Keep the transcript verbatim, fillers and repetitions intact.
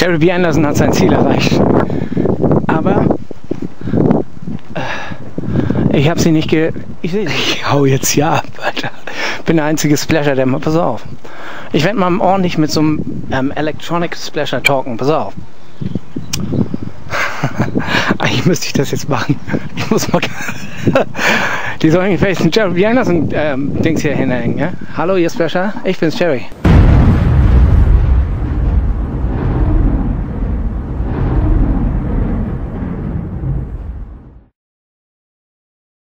Jerry B. Anderson hat sein Ziel erreicht. Aber äh, ich habe sie nicht ge... Ich, ich hau jetzt hier ab, Alter. Bin der einzige Splasher, der mal... Pass auf. Ich werde mal ordentlich mit so einem ähm, Electronic Splasher talken. Pass auf. Eigentlich müsste ich das jetzt machen. Ich muss mal... Die sollen vielleicht ein Jerry B. Anderson ähm, Dings hier hinhängen, ja? Hallo, ihr Splasher. Ich bin's, Jerry.